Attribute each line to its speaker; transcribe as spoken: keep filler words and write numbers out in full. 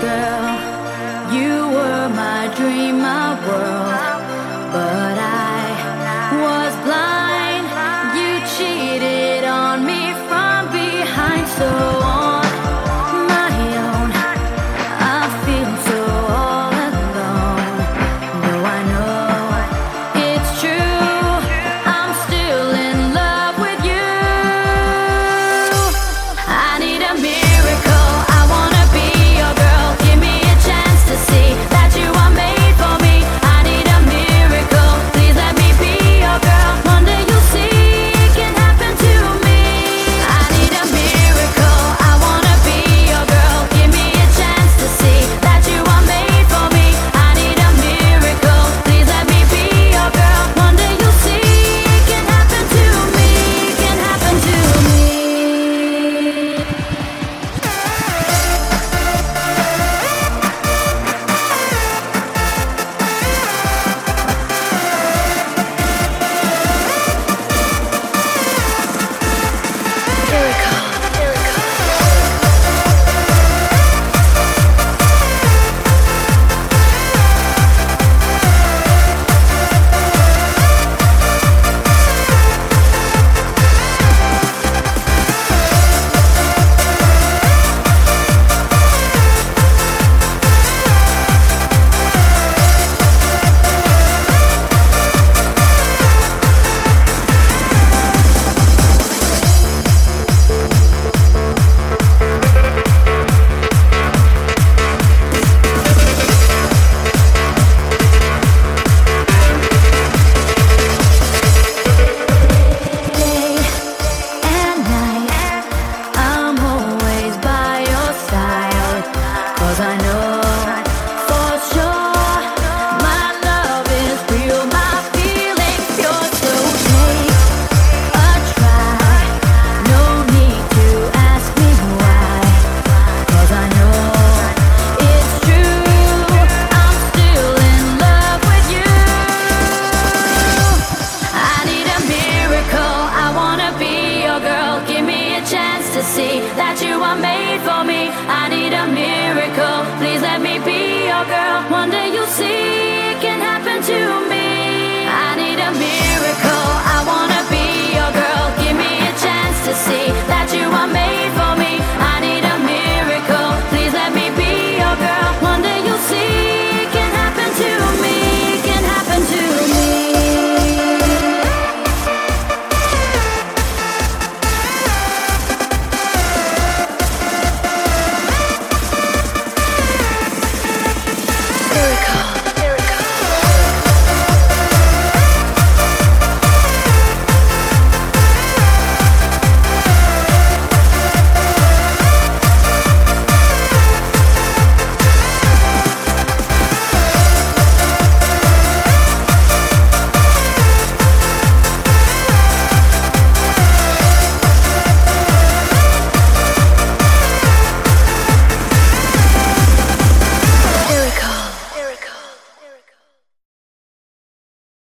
Speaker 1: girl. You were my dream, my world. But I was blind. You cheated on me from behind. So on my own, I feel so all alone. No, I know it's true. I'm still in love with you. I need a miracle. I wanna be your girl. Give me a chance to see that you are made for me. I need a miracle. Please let me be your girl. One day you'll see it can happen to me. I need a miracle. I wanna be your girl. Give me a chance to see that you are made for me. I need a miracle. Please let me be your girl. One day you'll see it can happen to me. Can happen to me. And night, I'm always by your side. 'Cause I know for sure my love is real, my feelings pure. So take a try, no need to ask me why. 'Cause I know it's true, I'm still in love with you. I need a miracle. I wanna be your girl. Give me a chance to see that you are made for me. I need a miracle. Please let me be your girl. One day you'll see it can happen to me. I need a miracle. I wanna be your girl. Give me a chance to see